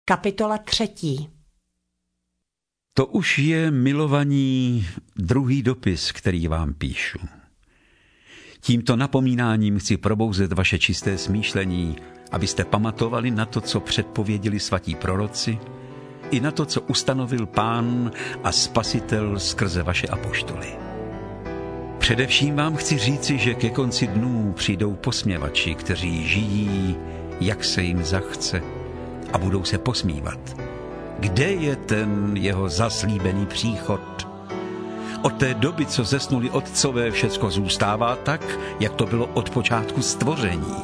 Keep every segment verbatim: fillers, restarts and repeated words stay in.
Kapitola třetí. To už je, milovaní, druhý dopis, který vám píšu. Tímto napomínáním chci probouzet vaše čisté smýšlení, abyste pamatovali na to, co předpověděli svatí proroci, i na to, co ustanovil Pán a Spasitel skrze vaše apoštoly. Především vám chci říci, že ke konci dnů přijdou posměvači, kteří žijí, jak se jim zachce, a budou se posmívat. Kde je ten jeho zaslíbený příchod? Od té doby, co zesnuli otcové, všecko zůstává tak, jak to bylo od počátku stvoření.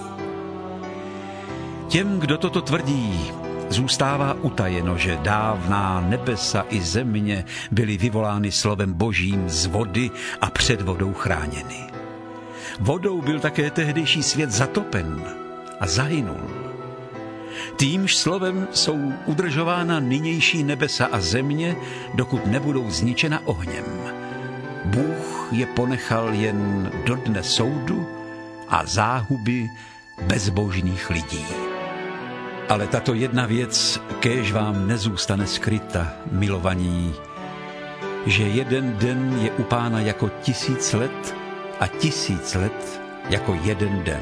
Těm, kdo toto tvrdí, zůstává utajeno, že dávná nebesa i země byly vyvolány slovem Božím z vody a před vodou chráněny. Vodou byl také tehdejší svět zatopen a zahynul. Týmž slovem jsou udržována nynější nebesa a země, dokud nebudou zničena ohněm. Bůh je ponechal jen do dne soudu a záhuby bezbožných lidí. Ale tato jedna věc kéž vám nezůstane skryta, milovaní, že jeden den je u Pána jako tisíc let a tisíc let jako jeden den.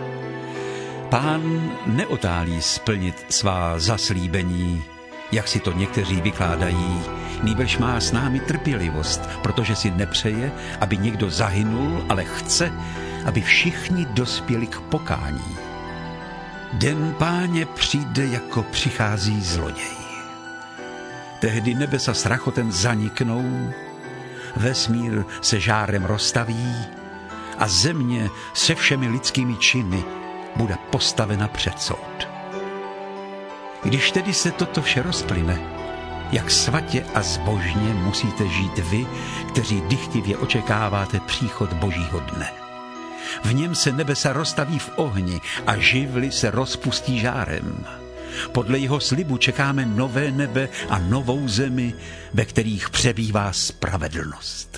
Pán neotálí splnit svá zaslíbení, jak si to někteří vykládají, nýbrž má s námi trpělivost, protože si nepřeje, aby někdo zahynul, ale chce, aby všichni dospěli k pokání. Den Páně přijde, jako přichází zloděj. Tehdy nebesa s rachotem zaniknou, vesmír se žárem roztaví a země se všemi lidskými činy bude postavena před soud. Když tedy se toto vše rozplyne, jak svatě a zbožně musíte žít vy, kteří dychtivě očekáváte příchod Božího dne. V něm se nebesa roztaví v ohni a živly se rozpustí žárem. Podle jeho slibu čekáme nové nebe a novou zemi, ve kterých přebývá spravedlnost.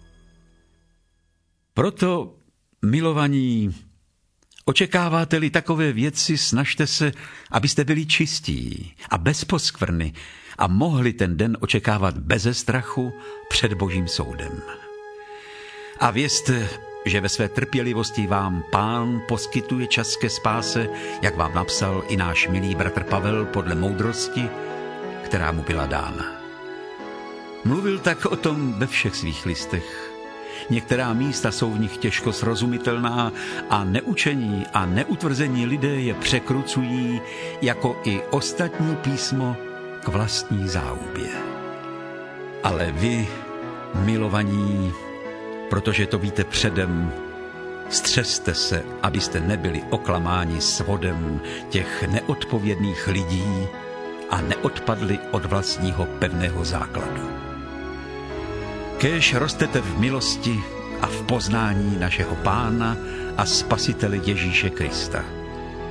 Proto, milovaní, očekáváte-li takové věci, snažte se, abyste byli čistí a bez poskvrny a mohli ten den očekávat beze strachu před Božím soudem. A vězte, že ve své trpělivosti vám Pán poskytuje čas ke spáse, jak vám napsal i náš milý bratr Pavel podle moudrosti, která mu byla dána. Mluvil tak o tom ve všech svých listech. Některá místa jsou v nich těžko srozumitelná a neučení a neutvrzení lidé je překrucují jako i ostatní písmo k vlastní záhubě. Ale vy, milovaní, protože to víte předem, střeste se, abyste nebyli oklamáni svodem těch neodpovědných lidí a neodpadli od vlastního pevného základu. Kéž rostete v milosti a v poznání našeho Pána a Spasitele Ježíše Krista.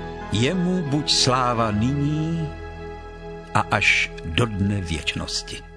Jemu buď sláva nyní a až do dne věčnosti.